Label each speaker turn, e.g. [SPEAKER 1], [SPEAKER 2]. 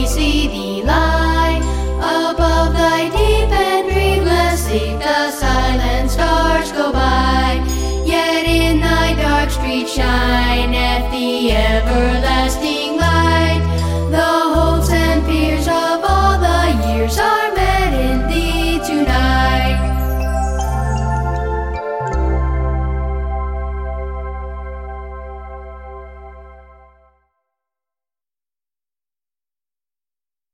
[SPEAKER 1] we see thee lie above thy deep and breathless sleep. The silent stars go by, yet in thy dark street shineth the everlasting